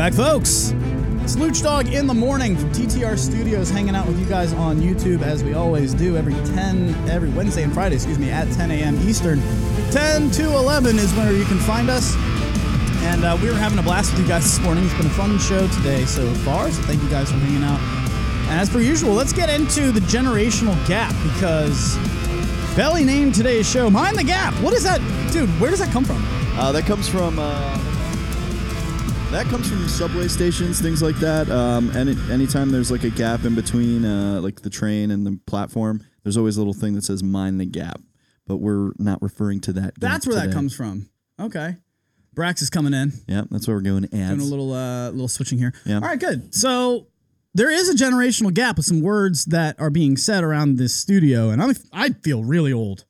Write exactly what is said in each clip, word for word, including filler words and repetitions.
back, folks. It's Luch Dog in the morning from T T R Studios, hanging out with you guys on YouTube as we always do every ten, every Wednesday and Friday, excuse me, at ten a.m. Eastern. ten to eleven is where you can find us. And uh, we were having a blast with you guys this morning. It's been a fun show today so far, so thank you guys for hanging out. And as per usual, let's get into the generational gap, because Belly named today's show Mind the Gap. What is that? Dude, where does that come from? Uh, that comes from... Uh That comes from subway stations, things like that. Um, any anytime there's like a gap in between, uh, like the train and the platform, there's always a little thing that says "mind the gap," but we're not referring to that. That's where today. that comes from. Okay, Brax is coming in. Yeah, that's where we're going. Ads. Doing a little, uh, little switching here. Yeah. All right, good. So there is a generational gap with some words that are being said around this studio, and I'm I feel really old.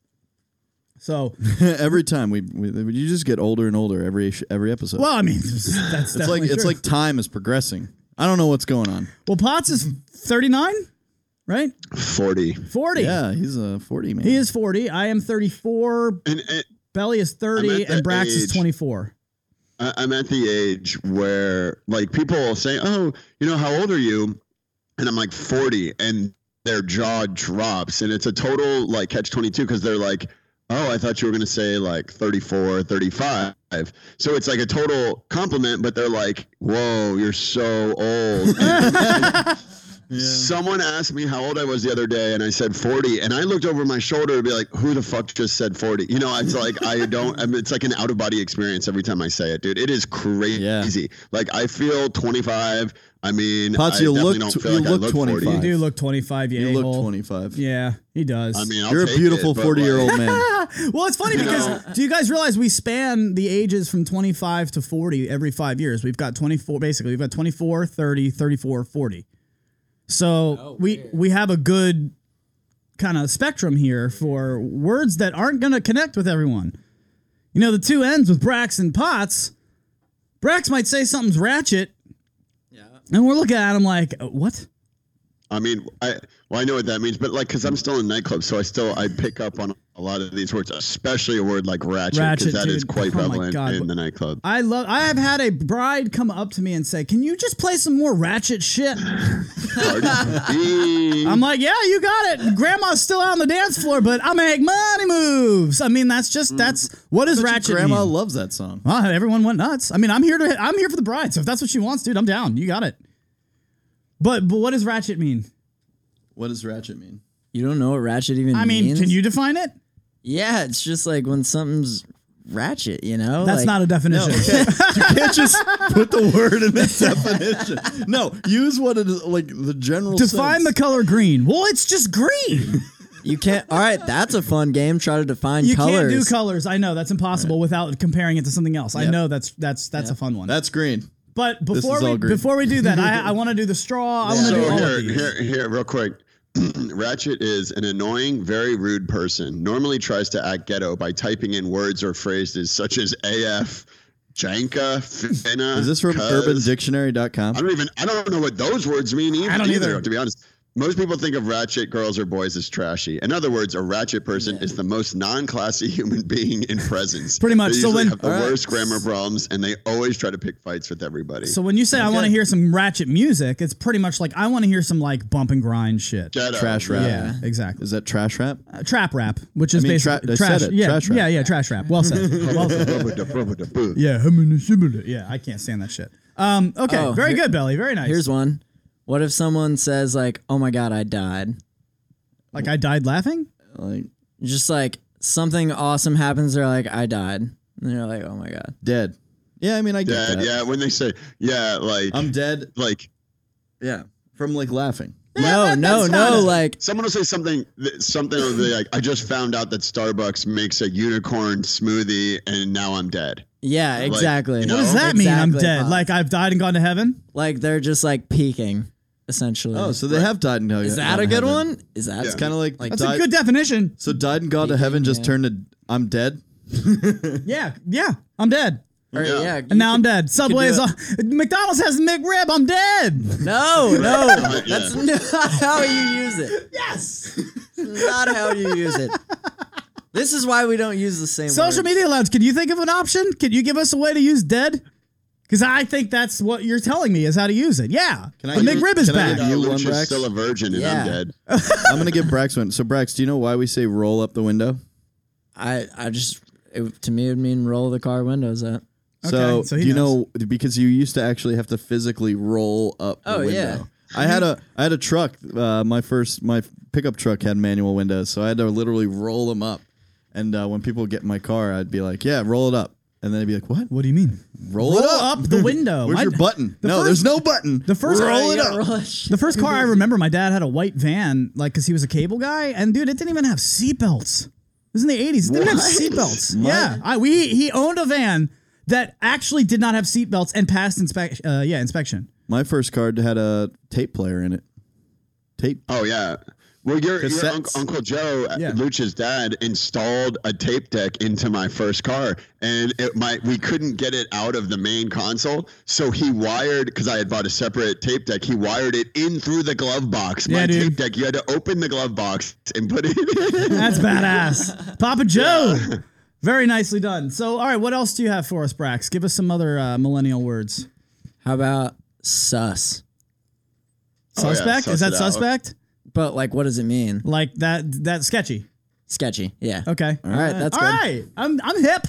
So every time we, we you just get older and older every every episode. Well, I mean, that's it's like true. it's like time is progressing. I don't know what's going on. Well, Potts is thirty-nine, right? forty. forty. Yeah, he's a forty man. He is forty. I am thirty-four. And, and Belly is thirty, and Brax age, is twenty-four. I, I'm at the age where like people say, "Oh, you know, how old are you?" And I'm like forty, and their jaw drops, and it's a total like catch twenty-two because they're like, oh, I thought you were going to say like thirty-four, thirty-five. So it's like a total compliment, but they're like, whoa, you're so old. And, and yeah. Someone asked me how old I was the other day, and I said forty. And I looked over my shoulder to be like, who the fuck just said forty? You know, it's like, I don't, I mean, it's like an out of body experience every time I say it, dude. It is crazy. Yeah. Like, I feel twenty-five. I mean, Potts, I you definitely look, don't feel you like look I look twenty-five. forty. You do look twenty-five, you, you a-hole. look twenty-five. Yeah, he does. I mean, I'll you're a beautiful forty-year-old like, man. Well, it's funny because know. do you guys realize we span the ages from twenty-five to forty every five years? We've got twenty-four, basically. We've got twenty-four, thirty, thirty-four, forty. So oh, we weird. we have a good kind of spectrum here for words that aren't going to connect with everyone. You know, the two ends with Brax and Potts. Brax might say something's ratchet. Yeah. And we're looking at him like, what? I mean, I well, I know what that means, but like, because I'm still in nightclubs, so I still I pick up on a lot of these words, especially a word like ratchet, because that dude. is quite oh prevalent in the nightclub. I love. I have had a bride come up to me and say, "Can you just play some more ratchet shit?" I'm like, "Yeah, you got it. Grandma's still out on the dance floor, but I make money moves." I mean, that's just that's what is ratchet. Grandma mean? loves that song. Well, everyone went nuts. I mean, I'm here to. I'm here for the bride. So if that's what she wants, dude, I'm down. You got it. But but what does ratchet mean? What does ratchet mean? You don't know what ratchet even means? I mean, means? Can you define it? Yeah, it's just like when something's ratchet, you know? That's like, not a definition. No, okay. You can't just put the word in the definition. No, use what it is, like the general Define sense. the color green. Well, it's just green. You can't. All right, that's a fun game. Try to define you colors. You can't do colors. I know that's impossible right. without comparing it to something else. Yep. I know that's that's that's yep. a fun one. That's green. But before we before we do that, I I want to do the straw. I want to so do all here, of these. Here, here, real quick. Ratchet is an annoying, very rude person. Normally tries to act ghetto by typing in words or phrases such as A F, Janka, Finna. Is this from cuz. urban dictionary dot com? I don't even. I don't know what those words mean either. I don't either, either to be honest. Most people think of ratchet girls or boys as trashy. In other words, a ratchet person yeah. is the most non-classy human being in presence. Pretty much. They so usually when have the right. worst grammar problems, and they always try to pick fights with everybody. So when you say okay. I want to hear some ratchet music, it's pretty much like I want to hear some like bump and grind shit. Ghetto. Trash rap. Yeah, exactly. Is that trash rap? Uh, trap rap, which is I mean, basically tra- trash. I said it. Yeah, trash rap. yeah, yeah, trash rap. Well said. Well said. Yeah, yeah, I can't stand that shit. Um, okay, oh, very here, good, Belly. Very nice. Here's one. What if someone says like, "Oh my god, I died"? Like I died laughing? Like just like something awesome happens, they're like, "I died," and they're like, "Oh my god, dead." Yeah, I mean, I get dead, that. Yeah, when they say, "Yeah, like I'm dead," like yeah, from like laughing. Yeah, no, that, no, no. A, like someone will say something, something will be like, "I just found out that Starbucks makes a unicorn smoothie, and now I'm dead." Yeah, exactly. Like, you know? What does that exactly, mean? I'm dead. Pop. Like I've died and gone to heaven? Like they're just like peaking, essentially. Oh, so they right. have died and gone. Is that a good heaven. one? Is that? It's yeah. kind of like, like that's died, a good definition. So died and gone peaking, to heaven just yeah. turned to I'm dead. yeah, yeah, I'm dead. Or, yeah. yeah and now could, I'm dead. Subway's uh, McDonald's has McRib. I'm dead. No, no, that's not how you use it. Yes, not how you use it. This is why we don't use the same Social words. media lounge. Can you think of an option? Can you give us a way to use dead? Because I think that's what you're telling me is how to use it. Yeah. Can I the give- McRib is can I back. give you one, Lucha's Brax? still a virgin and Yeah. I'm dead. I'm gonna give Brax one. So Brax, do you know why we say roll up the window? I I just it, to me it would mean roll the car windows up. So, Okay, so he do you knows. know because you used to actually have to physically roll up the Oh, window. yeah. I had a I had a truck. Uh, my first my pickup truck had manual windows, so I had to literally roll them up. And uh, when people get in my car, I'd be like, "Yeah, roll it up," and then I'd be like, "What? What do you mean? Roll, Roll it up? up the window. Where's My- your button? the No, first- there's no button. The first roll it Yeah, up. roll that shit. The first car I remember, my dad had a white van, like, because he was a cable guy, and dude, it didn't even have seatbelts. It was in the eighties. It didn't have What? seatbelts. My- Yeah, I, we he owned a van that actually did not have seatbelts and passed inspection. Uh, yeah, inspection. My first car had a tape player in it. Tape. Oh yeah. Well, your, your Cassettes. unc- Uncle Joe, Yeah. Lucha's dad, installed a tape deck into my first car, and it might we couldn't get it out of the main console, so he wired because I had bought a separate tape deck. He wired it in through the glove box. Yeah, my dude. tape deck, you had to open the glove box and put it in. That's badass, Papa Joe. Very nicely done. So, all right, what else do you have for us, Brax? Give us some other uh, millennial words. How about sus? Oh, yeah, Suspect? suss Is that it out. suspect? But like, what does it mean? Like that? That sketchy. Sketchy. Yeah. Okay. All right, that's all good. right. I'm I'm hip.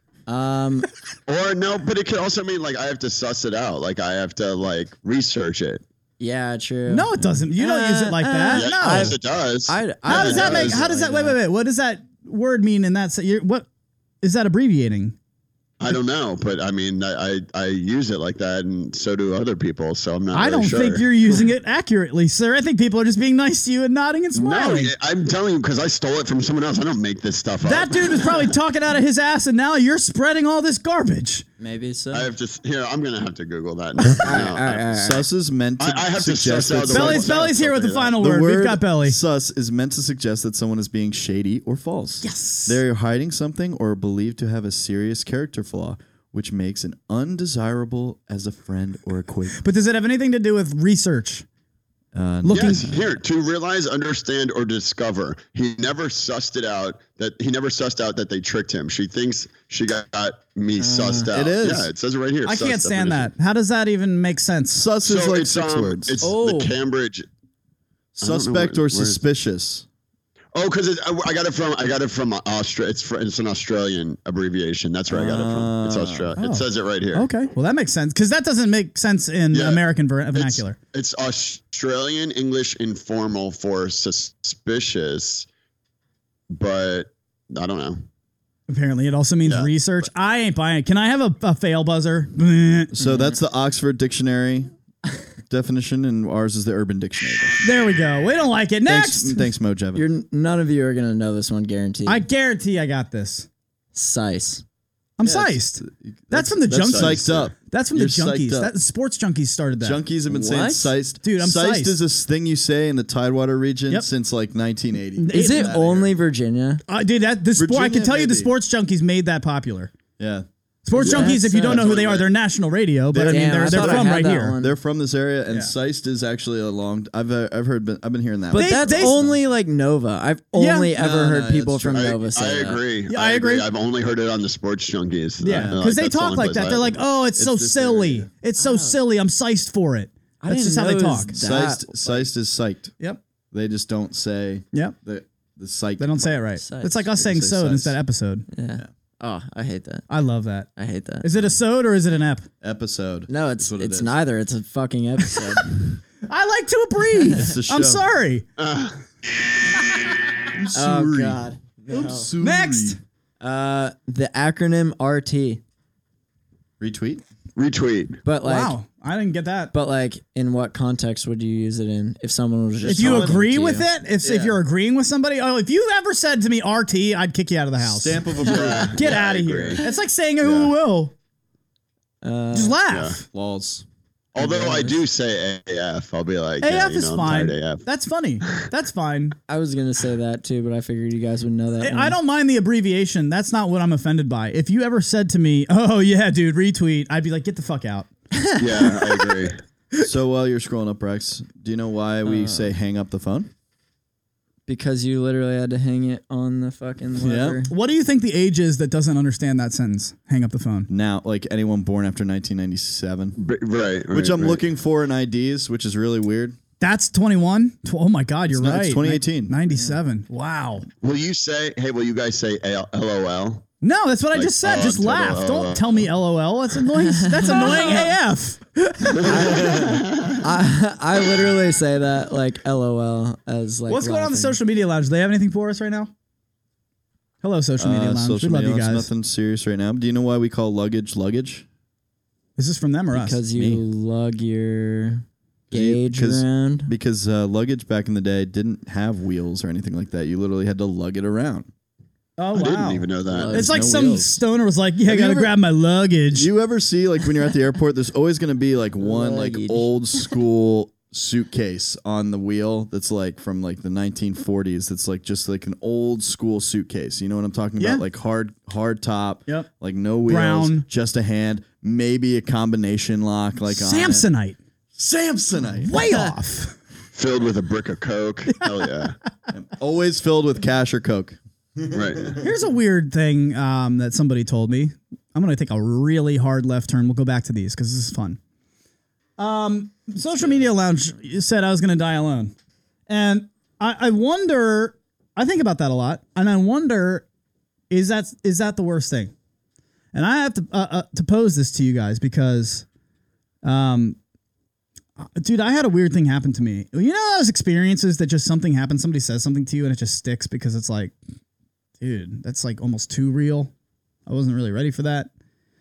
Um. Or no, but it could also mean like I have to suss it out, like I have to like research it. Yeah. True. No, it doesn't. You don't use it like Uh, that. Yeah, no. yes, it does. I- I- How Yeah, does it that make? does. How does that? Wait, wait, wait. What does that word mean in that? se- you're- What is that abbreviating? I don't know, but I mean, I, I I use it like that, and so do other people. So I'm not. I really don't sure. think you're using it accurately, sir. I think people are just being nice to you and nodding and No, smiling. I'm telling you because I stole it from someone else. I don't make this stuff up. That dude is probably talking out of his ass, and now you're spreading all this garbage. Maybe so. I have to. Here, I'm gonna have to Google that. all right. All right. All right. Sus is meant to I- I have to suggest suss out that the someone- Belly's word- Belly's here with the something like final The word. word We've got Belly. sus is meant to suggest that someone is being shady or false. Yes. They're hiding something or believed to have a serious character flaw, which makes an undesirable as a friend or acquaintance. But does it have anything to do with research? Uh, Looking. Yes, here to realize, understand, or discover. He never sussed it out. That he never sussed out that they tricked him. She thinks she got me sussed out. it is. Yeah, it says it right here. I sus can't stand definition. that. How does that even make sense? sus is So like it's, six um, words. It's Oh. the Cambridge. Suspect where- or where is- suspicious. Oh, because I, I got it from I got it from Austria. It's fr- it's an Australian abbreviation. That's where I got it from. It's Australia. Oh. It says it right here. Okay, well that makes sense because that doesn't make sense in Yeah. American ver- It's- vernacular. It's, Australian English informal for suspicious, but I don't know. Apparently, it also means Yeah, research. I ain't buying it. Can I have a, a fail buzzer? So that's the Oxford Dictionary definition, and ours is the Urban Dictionary. definition. There we go. We don't like it. Next, Thanks, thanks Mo Jevin. You're none of you are gonna know this one, guaranteed. I guarantee I got this. Sice. I'm Yeah, sized. it's- That's from the that's Junkies. Psyched up. That's from You're the psyched junkies. up. That sports junkies started that. Junkies have been saying What? sized. Dude, I'm sized sized. is a thing you say in the Tidewater region Yep. since like nineteen eighty. Is it Outta only here. Virginia? Uh, dude, that this sport, I can Virginia, tell you the maybe. sports junkies made that popular. Yeah. Sports Yeah. junkies, if you don't know who they are, That's they're national radio, but I They're- mean Damn, they're I they're thought I from had right that here. one. They're from this area, and Yeah. Seist is actually a long. I've uh, I've heard. I've been hearing that. But one. They- that's they- only like Nova. I've Yeah. only ever No, heard no, people it's from true. I, Nova say I that. agree. Yeah, I agree. I've only heard it on the Sports Junkies. Yeah, Uh, because they that's the talk only like place that. I They're like, heard "Oh, it's, It's so this silly. area. It's so silly. I'm sized for it." I That's didn't just how they know talk. it was Seist, that- Seist is psyched. Yep. They just don't say Yep. the the psych. They don't say it right. Sized. It's like us They saying say "sode" sized. instead of episode. Yeah. Oh, I hate that. I love that. I hate that. Is it a sode or is it an ep? episode. No, it's That's what it it's is. neither. It's a fucking episode. I like to breathe. It's a I'm show. sorry. I'm oh sorry. God. I'm No. sorry. Next. Uh, the acronym R T, Retweet. retweet. but like, Wow, I didn't get that. but like, in what context would you use it in? If someone was just If you talking agree to with you? it, if, if Yeah. you're agreeing with somebody, oh, if you ever said to me R T, I'd kick you out of the house. Stamp of approval. Get Yeah, out I of here. agree. It's like saying who will. Uh, Just laugh. Laws. Although I do say A F, I'll be like, A yeah, F you is know, I'm fine. tired of A F. That's funny. That's fine. I was gonna say that too, but I figured you guys would know that. I one. don't mind the abbreviation. That's not what I'm offended by. If you ever said to me, "Oh yeah, dude, retweet," I'd be like, "Get the fuck out." Yeah, I agree. So while you're scrolling up, Rex, do you know why we say hang up the phone? because you literally had to hang it on the fucking lever. What do you think the age is that doesn't understand that sentence? Hang up the phone. Now, like anyone born after nineteen ninety-seven, B- right, right. which I'm right. looking for in I Ds, which is really weird. That's twenty-one? Oh my God, you're It's not- right. it's twenty eighteen. ninety-seven. Wow. Will you say, hey, will you guys say L O L? No, that's what I Like, just said. oh, Just I'm laugh. total Don't L O L. tell me L O L. That's annoying. That's annoying A F. I, I literally say that like LOL as like. What's going on in the laughing. social media lounge? Do they have anything for us right now? Hello, social media Uh, lounge. social we love media you lounge, guys. nothing serious right now. Do you know why we call luggage luggage? Is this from them or us? Because you Me. lug your You- gauge 'cause- around. Because uh, luggage back in the day didn't have wheels or anything like that. You literally had to lug it around. Oh, I wow. didn't even know that. Well, It's like no some wheels. stoner was like, yeah, I Have you gotta ever- grab my luggage. Do you ever see, like, when you're at the airport, there's always going to be, like, one, like, Luggage. old school suitcase on the wheel that's, like, from, like, the nineteen forties. That's, like, just, like, an old school suitcase. You know what I'm talking Yeah. about? Like, hard hard top. Yep. Like, no wheels. Brown. Just a hand. Maybe a combination lock, like, on it. Samsonite. Samsonite. Way off. Filled with a brick of Coke. Hell yeah. Always filled with cash or Coke. Right. Here's a weird thing um, that somebody told me. I'm going to take a really hard left turn. We'll go back to these because this is fun. Um, social media lounge said I was going to die alone. And I, I wonder, I think about that a lot. And I wonder, is that is that the worst thing? And I have to uh, uh, to pose this to you guys because, um, dude, I had a weird thing happen to me. You know those experiences that just something happens, somebody says something to you and it just sticks because it's like, dude, that's like almost too real. I wasn't really ready for that.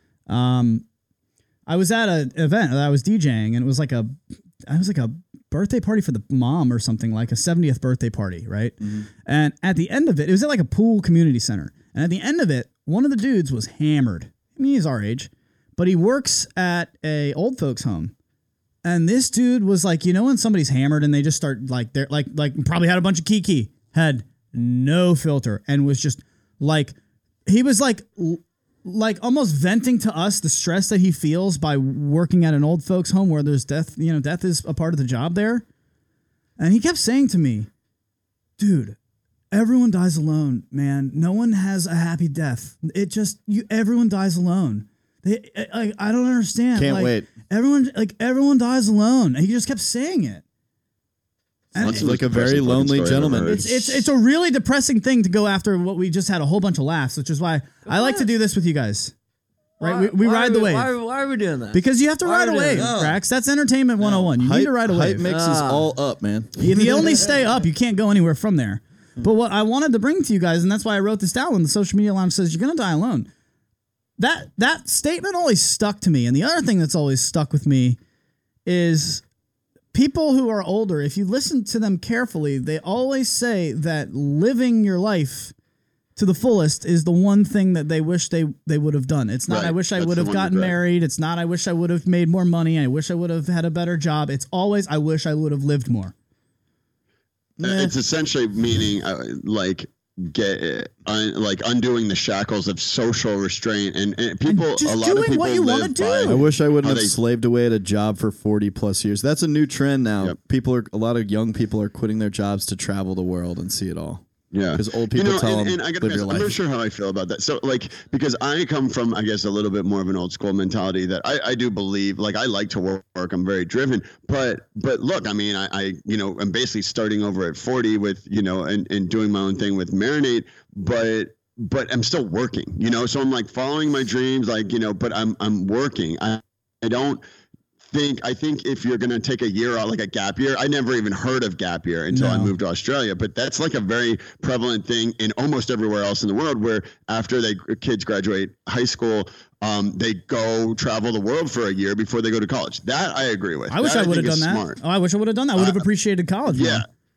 Um, I was at an event that I was DJing, and it was like a, I was like a birthday party for the mom or something, like a seventieth birthday party, right? Mm-hmm. And at the end of it, it was at like a pool community center. And at the end of it, one of the dudes was hammered. I mean, he's our age, but he works at a old folks home. And this dude was like, you know, when somebody's hammered and they just start like, they're like, like probably had a bunch of kiki, had no filter, and was just like, he was like, like almost venting to us the stress that he feels by working at an old folks home where there's death, you know, death is a part of the job there. And he kept saying to me, dude, everyone dies alone, man. No one has a happy death. It just, you, everyone dies alone. They, I, I don't understand. Can't like, wait. Everyone, like everyone dies alone. And he just kept saying it. And That's It's like a very depressing fucking lonely story I've gentleman. ever heard. It's it's it's a really depressing thing to go after what we just had a whole bunch of laughs, which is why I like to do this with you guys. Right? we we Why ride are the we- wave. Why, why are we doing that? Because you have to Why ride are a we doing wave, that? Brax. That's entertainment one oh one. You need to ride a Hype wave. mix is Ah. all up, man. If you only stay up, you can't go anywhere from there. But what I wanted to bring to you guys, and that's why I wrote this down when the social media lounge says you're going to die alone. That that statement always stuck to me. And the other thing that's always stuck with me is people who are older, if you listen to them carefully, they always say that living your life to the fullest is the one thing that they wish they, they would have done. It's not, Right. I wish I That's would the have one gotten regret. married. It's not, I wish I would have made more money. I wish I would have had a better job. It's always, I wish I would have lived more. Uh, It's essentially meaning uh, like get un, like undoing the shackles of social restraint, and, and people. just a lot doing of people what you wanna live do. by- I wish I wouldn't Are have they- slaved away at a job for forty plus years. That's a new trend now. Yep. People are a lot of young people are quitting their jobs to travel the world and see it all. Yeah, Because old people you know, tell and, them, and I gotta live be your honest, I'm life. not sure how I feel about that. So, like, because I come from, I guess, a little bit more of an old school mentality that I, I do believe, like, I like to work. I'm very driven, but, but look, I mean, I, I, you know, I'm basically starting over at forty with, you know, and, and doing my own thing with Marinate, but, but I'm still working, you know, so I'm like following my dreams, like, you know, but I'm, I'm working. I, I don't. think I think if you're gonna take a year out, like a gap year, I never even heard of gap year until I No. moved to Australia. But that's like a very prevalent thing in almost everywhere else in the world, where after they kids graduate high school, um, they go travel the world for a year before they go to college. That I agree with. I wish That I would have think done is that. smart. Oh, I wish I would have done that. I would have Uh, appreciated college more. Yeah.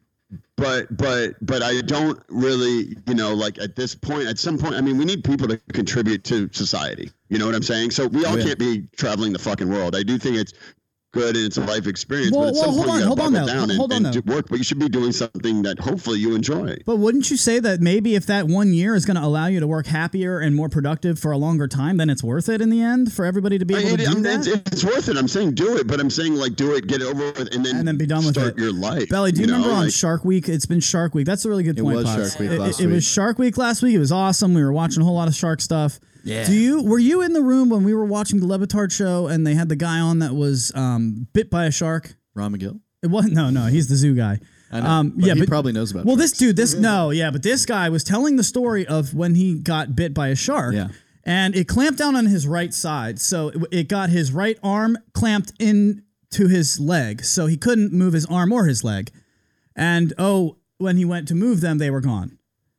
But but but I don't really, you know, like at this point, at some point, I mean, we need people to contribute to society. You know what I'm saying? So we all Oh, yeah. can't be traveling the fucking world. I do think it's good and it's a life experience. Well, but at well, some hold point on, you hold gotta on, buckle though. down and, Hold on, and though. do work. But you should be doing something that hopefully you enjoy. But wouldn't you say that maybe if that one year is going to allow you to work happier and more productive for a longer time, then it's worth it in the end for everybody to be able I, to it, do I mean, that? it's, it's worth it. I'm saying do it, but I'm saying like do it, get it over with, and then And then be done with start it. your life. Belly, do you, you know, remember on like- Shark Week? It's been Shark Week. That's a really good It point, was Pops. Shark Week It- last it, it week. was Shark Week last week. It was awesome. We were watching a whole lot of shark stuff. Yeah. Do you were you in the room when we were watching the Levitard show and they had the guy on that was um, bit by a shark? Ron McGill. It wasn't. No, no, he's the zoo guy. I know, Um, but yeah, he but probably knows about Well, sharks. this dude, this no, yeah, but this guy was telling the story of when he got bit by a shark. Yeah. And it clamped down on his right side, so it, it got his right arm clamped in to his leg, so he couldn't move his arm or his leg. And oh, when he went to move them, they were gone.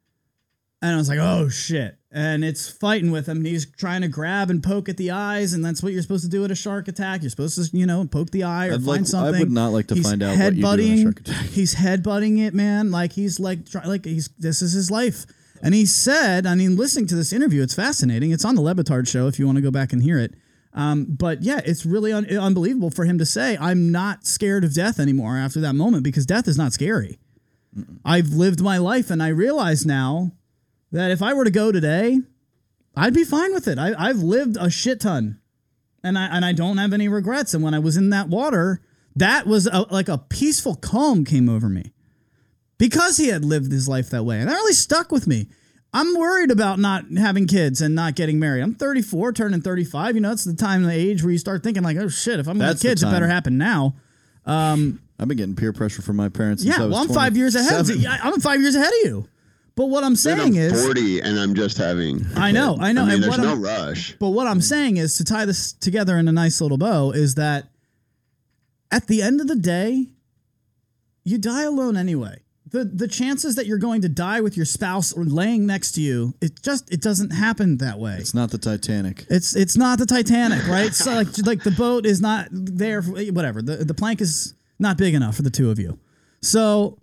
And I was like, oh shit. And it's fighting with him. And he's trying to grab and poke at the eyes, and that's what you're supposed to do at a shark attack. You're supposed to, you know, poke the eye or I'd find like- I something. would not like to He's find out what you do in a headbutting- shark attack. He's headbutting it, man. Like he's like, try, like he's this is his life. And he said, I mean, listening to this interview, it's fascinating. It's on the Levitard show if you want to go back and hear it. Um, but yeah, it's really un- unbelievable for him to say, I'm not scared of death anymore after that moment, because death is not scary. Mm-mm. I've lived my life, and I realize now that if I were to go today, I'd be fine with it. I, I've lived a shit ton, and I and I don't have any regrets. And when I was in that water, that was a, like a peaceful calm came over me because he had lived his life that way, and that really stuck with me. I'm worried about not having kids and not getting married. I'm thirty-four, turning thirty-five. You know, it's the time and the age where you start thinking like, oh shit, if I'm going to have That's the kids, it better time. happen now. Um, I've been getting peer pressure from my parents since yeah, I was well, I'm five years ahead. Of, twenty-seven. yeah, I'm five years ahead of you. But what I'm Then saying I'm is, forty and I'm just having. a I know, kid. I know, I mean, and there's what no I'm- rush. but what I'm saying is to tie this together in a nice little bow is that at the end of the day, you die alone anyway. The the chances that you're going to die with your spouse or laying next to you, it just it doesn't happen that way. It's not the Titanic. It's it's not the Titanic, right? So like like the boat is not there for, whatever. The the plank is not big enough for the two of you. So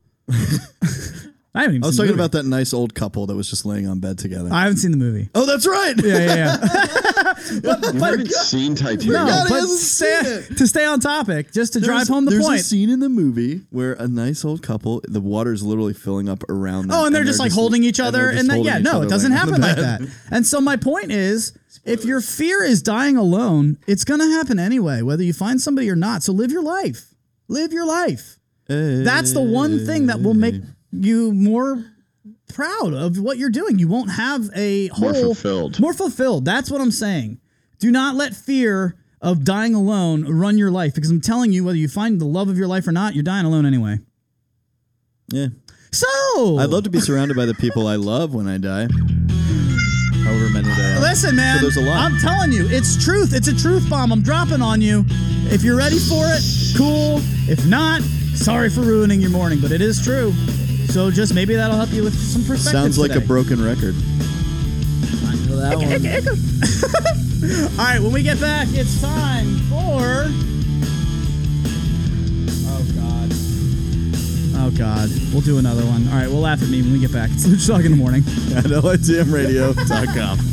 I haven't even I was seen the talking movie. about that nice old couple that was just laying on bed together. I haven't seen the movie. oh, that's right. Yeah, yeah, yeah. but, You but- haven't seen Titanic. no, God, he but hasn't stay, seen to stay on topic, just to drive There's- home the there's point. a scene in the movie where a nice old couple, the water is literally filling up around them. Oh, and they're just like holding each other, they're just and then holding yeah, each no, other it doesn't laying on happen the like bed. that. And so my point is, if your fear is dying alone, it's gonna happen anyway, whether you find somebody or not. So live your life. Live your life. That's the one thing that will make you more proud of what you're doing. You won't have a whole More fulfilled. More fulfilled. That's what I'm saying. Do not let fear of dying alone run your life, because I'm telling you, whether you find the love of your life or not, you're dying alone anyway. Yeah. So I'd love to be surrounded by the people I love when I die. However many they are. Listen, man. So there's a lot. I'm telling you, it's truth. It's a truth bomb. I'm dropping on you. If you're ready for it, cool. If not, sorry for ruining your morning, but it is true. So just maybe that'll help you with some perspective. Sounds like today. a broken record. I know that one. All right, when we get back, it's time for. Oh God. Oh God. We'll do another one. All right, we'll laugh at me when we get back. It's Luch Dog in the morning. At L I T M radio dot com.